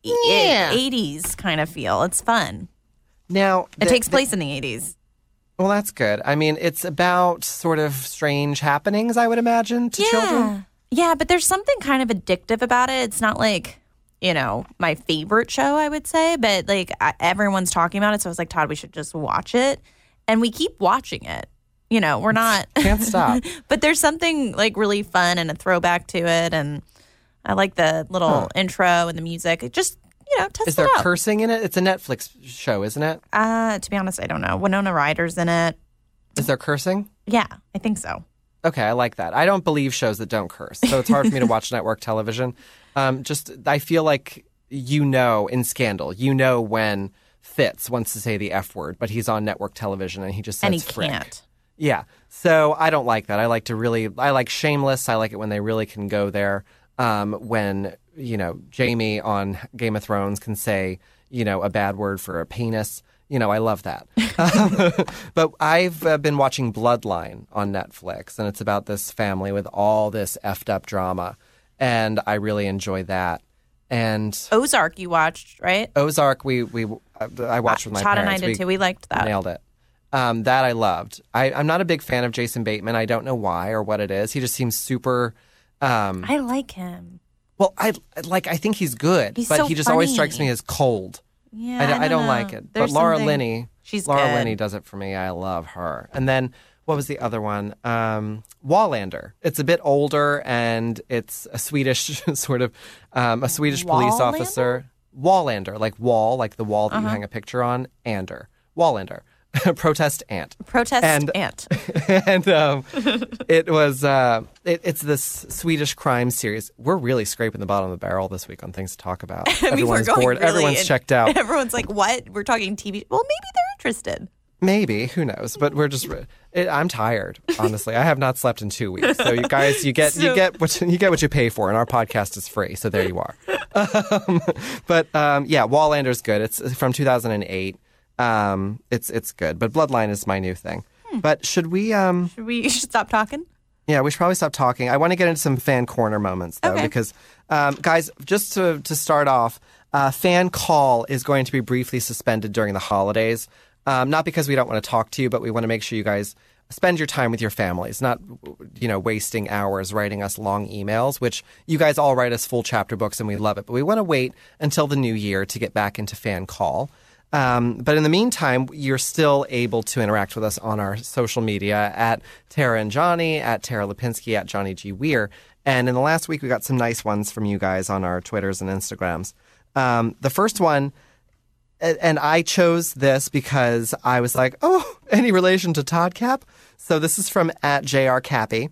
Yeah. eighties kind of feel. It's fun. Now It the- takes the- place in the eighties. Well, that's good. I mean, it's about sort of strange happenings, I would imagine, to yeah. children. Yeah, but there's something kind of addictive about it. It's not like, you know, my favorite show, I would say, but like I, everyone's talking about it. So I was like, Todd, we should just watch it. And we keep watching it. You know, we're not. Can't stop. But there's something like really fun and a throwback to it. And I like the little Huh. intro and the music. It just, you know, test Is there it out. cursing in it? It's a Netflix show, isn't it? Uh, to be honest, I don't know. Winona Ryder's in it. Is there cursing? Yeah, I think so. Okay, I like that. I don't believe shows that don't curse, so it's hard for me to watch network television. Um, just, I feel like you know in Scandal, you know when Fitz wants to say the F word, but he's on network television and he just says And he frick. can't. Yeah, so I don't like that. I like to really, I like Shameless. I like it when they really can go there. Um, when, you know, Jamie on Game of Thrones can say, you know, a bad word for a penis. You know, I love that. um, but I've uh, been watching Bloodline on Netflix, and it's about this family with all this effed up drama, and I really enjoy that. And Ozark you watched, right? Ozark, we we I watched with my Todd and I parents. did We too. We liked that. nailed it. Um, that I loved. I, I'm not a big fan of Jason Bateman. I don't know why or what it is. He just seems super. Um, I like him. well, I like. I think he's good, He's but so he just always funny. strikes me as cold. Yeah, I, don't- I don't know. like it. There's but Laura something- Linney, she's Laura good. Linney does it for me. I love her. And then what was the other one? Um, Wallander. It's a bit older, and it's a Swedish sort of um, a Swedish police Wallander? officer. Wallander, like wall, like the wall that Uh-huh. you hang a picture on. Ander. Wallander. Protest ant. Protest And- Ant. and um, it was uh, it, it's this Swedish crime series. We're really scraping the bottom of the barrel this week on things to talk about. I mean, we're Everyone's going bored. really Everyone's in- checked out. Everyone's like, "What? We're talking T V." Well, maybe they're interested. Maybe, who knows? But we're just. It, I'm tired, honestly. I have not slept in two weeks. So you guys, you get you So- get what you get what you pay for, and our podcast is free. So there you are. Um, but um, yeah, Wallander's good. It's from two thousand eight. Um, it's it's good. But Bloodline is my new thing. Hmm. But should we? Um, Should we should stop talking? Yeah, we should probably stop talking. I want to get into some fan corner moments, though, Okay. because, um, guys, just to, to start off, uh, fan call is going to be briefly suspended during the holidays. Um, not because we don't want to talk to you, but we want to make sure you guys spend your time with your families, not, you know, wasting hours writing us long emails, which you guys all write us full chapter books and we love it. But we want to wait until the new year to get back into fan call. Um, but in the meantime, you're still able to interact with us on our social media at Tara and Johnny, at Tara Lipinski, at Johnny G. Weir. And in the last week, we got some nice ones from you guys on our Twitters and Instagrams. Um, the first one, a- and I chose this because I was like, oh, any relation to Todd Cap? So this is from at J R Cappy.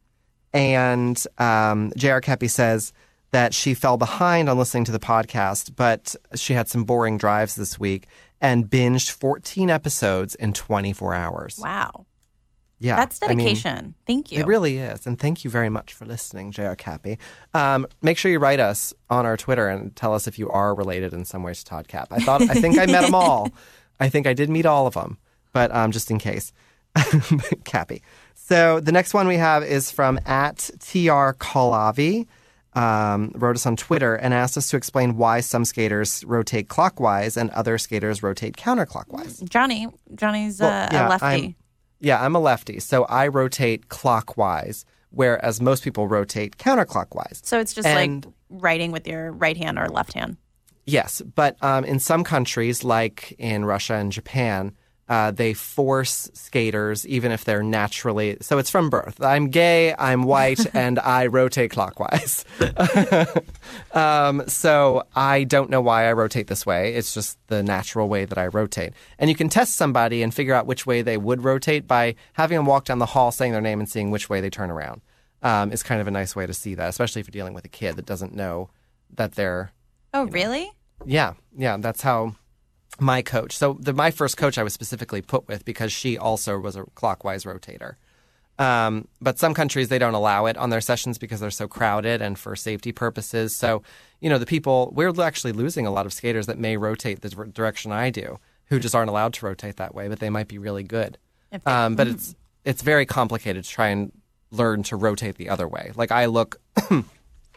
And um, J R Cappy says that she fell behind on listening to the podcast, but she had some boring drives this week and binged fourteen episodes in twenty-four hours. Wow, Yeah. that's I mean, dedication. Thank you. it really is. And thank you very much for listening, J R Cappy. Um, make sure you write us on our Twitter and tell us if you are related in some way to Todd Cap. I thought, I think I met them all. I think I did meet all of them, but um, just in case. Cappy. So the next one we have is from at T R Kalavi. Um, wrote us on Twitter and asked us to explain why some skaters rotate clockwise and other skaters rotate counterclockwise. Johnny. Johnny's Well, uh, yeah, a lefty. I'm- Yeah, I'm a lefty, so I rotate clockwise, whereas most people rotate counterclockwise. So it's just And- like writing with your right hand or left hand. Yes, but um, in some countries, like in Russia and Japan, uh, they force skaters, even if they're naturally. So it's from birth. I'm gay, I'm white, and I rotate clockwise. um, so I don't know why I rotate this way. It's just the natural way that I rotate. And you can test somebody and figure out which way they would rotate by having them walk down the hall, saying their name, and seeing which way they turn around. Um, is kind of a nice way to see that, especially if you're dealing with a kid that doesn't know that they're. Oh, really? Yeah, yeah, that's how my coach. So the, my first coach I was specifically put with because she also was a clockwise rotator. Um, but some countries, they don't allow it on their sessions because they're so crowded and for safety purposes. So, you know, the people, we're actually losing a lot of skaters that may rotate the dir- direction I do, who just aren't allowed to rotate that way, but they might be really good. If they- Um, but it's it's very complicated to try and learn to rotate the other way. Like I look,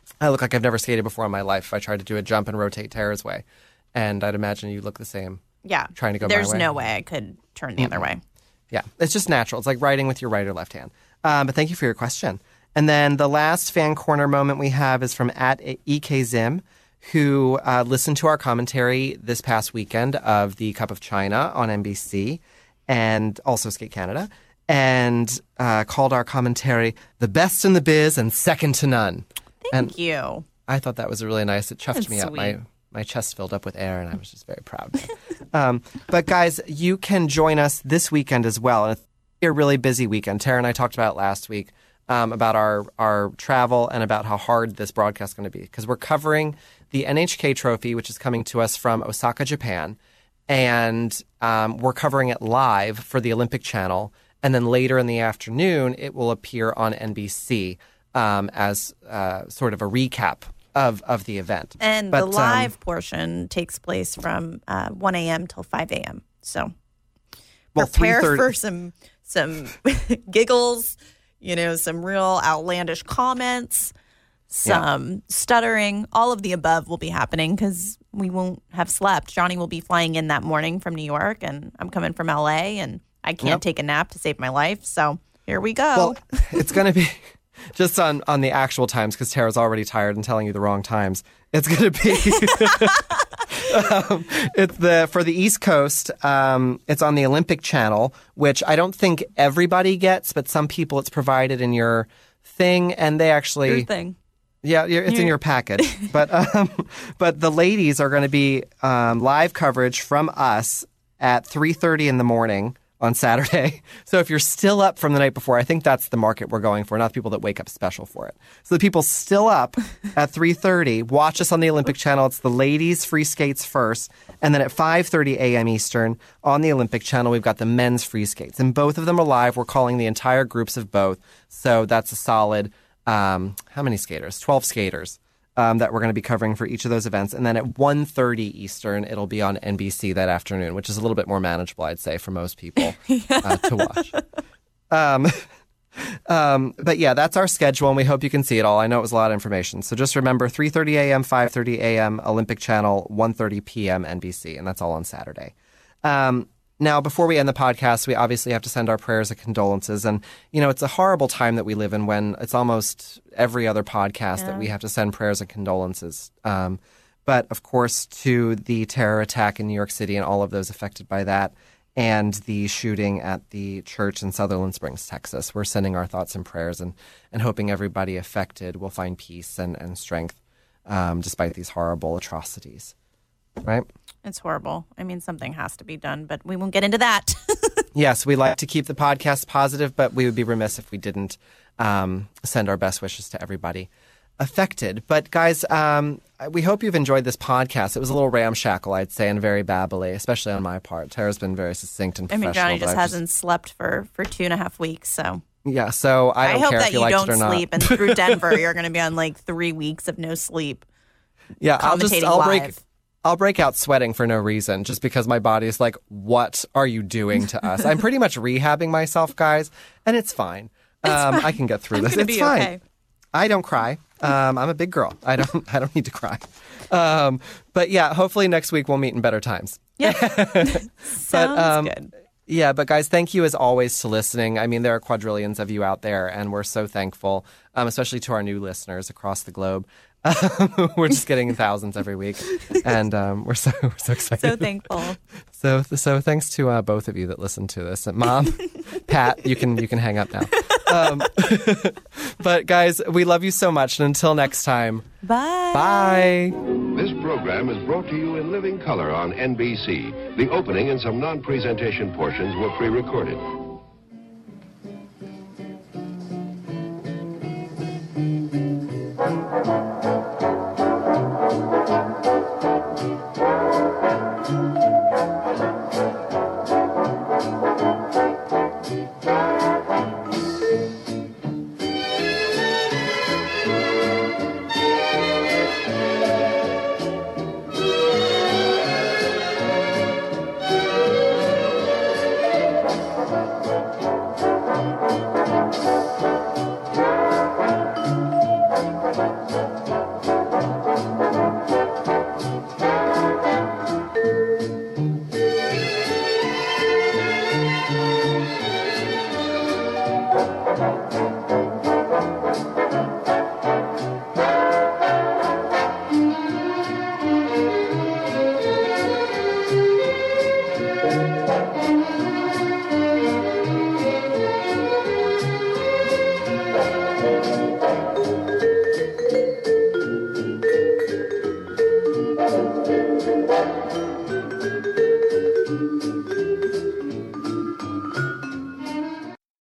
I look like I've never skated before in my life if I tried to do a jump and rotate Tara's way. And I'd imagine you look the same. Yeah. Trying to go There's my way. no way I could turn the mm-hmm. other way. Yeah. It's just natural. It's like writing with your right or left hand. Um, but thank you for your question. And then the last fan corner moment we have is from at E K Zim, who uh, listened to our commentary this past weekend of the Cup of China on N B C and also Skate Canada, and uh, called our commentary the best in the biz and second to none. Thank and you. I thought that was really nice. It chuffed That's me up. sweet. My my chest filled up with air, and I was just very proud. um, but guys, you can join us this weekend as well. And it's a really busy weekend. Tara and I talked about it last week um, about our our travel and about how hard this broadcast is going to be, because we're covering the N H K Trophy, which is coming to us from Osaka, Japan, and um, we're covering it live for the Olympic Channel. And then later in the afternoon, it will appear on N B C um, as uh, sort of a recap of, of the event. And but, the live um, portion takes place from uh, one a.m. till five a.m. So well, prepare for some some giggles, you know, some real outlandish comments, some yeah. stuttering. All of the above will be happening because we won't have slept. Johnny will be flying in that morning from New York, and I'm coming from L A, and I can't yep. take a nap to save my life. So here we go. Well, it's going to be just on, on the actual times, because Tara's already tired and telling you the wrong times. It's going to be um, it's the for the East Coast. Um, it's on the Olympic Channel, which I don't think everybody gets, but some people it's provided in your thing, and they actually your thing. Yeah, it's in your package. But um, but the ladies are going to be um, live coverage from us at three thirty in the morning on Saturday. So if you're still up from the night before, I think that's the market we're going for, not the people that wake up special for it. So the people still up at three thirty, watch us on the Olympic Channel. It's the ladies' free skates first. And then at five thirty a.m. Eastern on the Olympic Channel, we've got the men's free skates. And both of them are live. We're calling the entire groups of both. So that's a solid, um, how many skaters? twelve skaters. Um, that we're going to be covering for each of those events. And then at one thirty Eastern, it'll be on N B C that afternoon, which is a little bit more manageable, I'd say, for most people uh, to watch. Um, um, but yeah, that's our schedule, and we hope you can see it all. I know it was a lot of information. So just remember, three thirty a.m., five thirty a.m., Olympic Channel, one thirty p.m., N B C, and that's all on Saturday. Um, Now, before we end the podcast, we obviously have to send our prayers and condolences. And, you know, it's a horrible time that we live in when it's almost every other podcast yeah. that we have to send prayers and condolences. Um, but, of course, to the terror attack in New York City and all of those affected by that, and the shooting at the church in Sutherland Springs, Texas, we're sending our thoughts and prayers and, and hoping everybody affected will find peace and, and strength um, despite these horrible atrocities. Right? It's horrible. I mean, something has to be done, but we won't get into that. Yes, we like to keep the podcast positive, but we would be remiss if we didn't um, send our best wishes to everybody affected. But guys, um, we hope you've enjoyed this podcast. It was a little ramshackle, I'd say, and very babbly, especially on my part. Tara's been very succinct and I professional. mean, Johnny just I've hasn't just... slept for, for two and a half weeks, so... Yeah, so I don't I hope care that if you, you liked don't it or not. sleep, and through Denver, you're going to be on like three weeks of no sleep. Yeah, I'll just commentating I'll live. break I'll break out sweating for no reason, just because my body is like, what are you doing to us? I'm pretty much rehabbing myself, guys, and it's fine. It's um, fine. I can get through I'm this. gonna It's be fine. Okay. I don't cry. Um, I'm a big girl. I don't. I don't need to cry. Um, but yeah, hopefully next week we'll meet in better times. Yeah, Sounds but, um, good. Yeah, but guys, thank you as always to listening. I mean, there are quadrillions of you out there, and we're so thankful, um, especially to our new listeners across the globe. We're just getting thousands every week, and um, we're so we're so excited. So thankful. So so thanks to uh, both of you that listen to this. And Mom, Pat, you can you can hang up now. Um, but guys, we love you so much, and until next time, bye. Bye. This program is brought to you in living color on N B C. The opening and some non-presentation portions were pre-recorded. Bye.